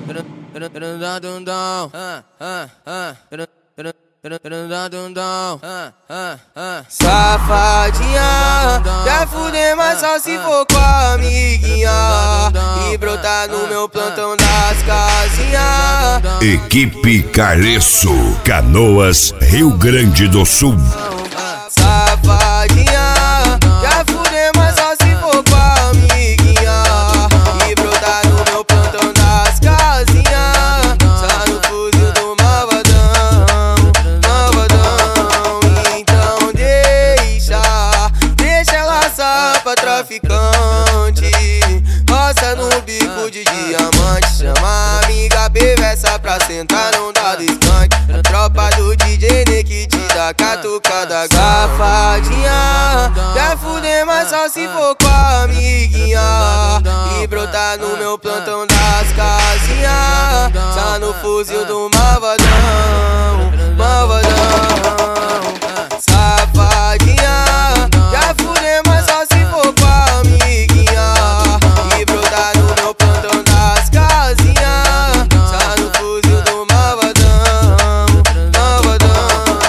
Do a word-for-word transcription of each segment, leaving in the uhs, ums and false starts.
Safadinha, quer fuder, mas só se for com a amiguinha e brotar no meu plantão das casinhas. Equipe Caleço, Canoas, Rio Grande do Sul. Safadinha, quer fuder, mas só se for com a amiguinha e brotar no meu plantão das casinhas. Só no fuzil do malvadão, malvadão. Então deixa, deixa ela só pra traficante. Roça no bico de diamante, chama a amiga perversa pra sentar, não dá descante. A tropa do D J Nick te dá catucada. Safadinha, quer fuder, mas só se for com a amiguinha e brotar no meu plantão das casinhas. Só no fuzil do malvadão, malvadão. Safadinha, quer fuder, mas só se for com a amiguinha e brotar no meu plantão das casinhas. Só no fuzil do malvadão, malvadão.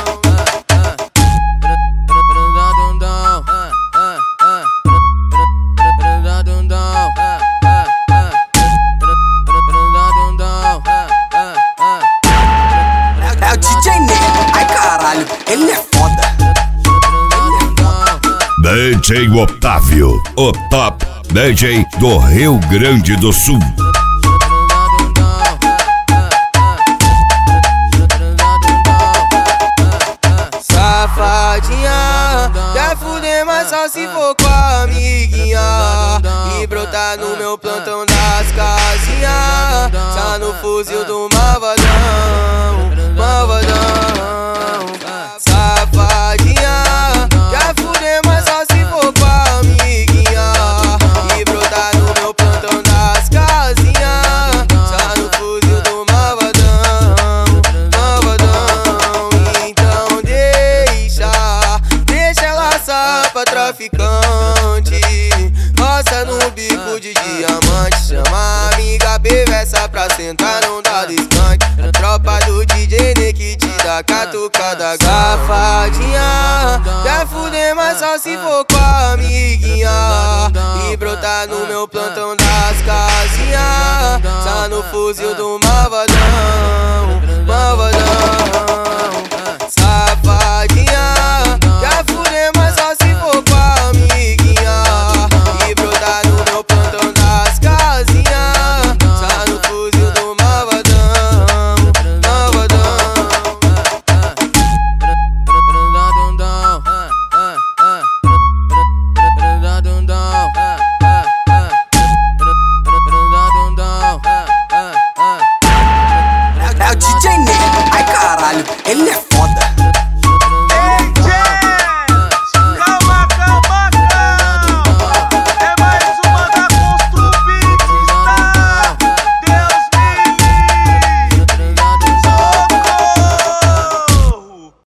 É o D J Nick, ai caralho, ele é foda. D J Otávio, o top D J do Rio Grande do Sul. Safadinha, quer fuder, mas só se for com a amiguinha e brotar no meu plantão das casinhas. Só no fuzil do malvadão, malvadão. Safadinha, quer fuder, mas só se for com a amiguinha e brotar no meu plantão das casinhas. Só no fuzil do malvadão, malvadão. Então deixa, deixa ela só pra traficante. Roça no bico de diamante, chama a amiga perversa pra sentar, não dá descante. A tropa do D J Nick te dá catucada. Safadinha, quer fuder, mas só se for com a amiguinha e brotar no meu plantão das casinhas. Só no fuzil do malvadão, malvadão. Safadinha, quer fuder, mas só se for com a amiguinha e brotar no meu plantão das casinhas. Só no fuzil do malvadão, malvadão. É o D J Nick, ai caralho, ele é foda.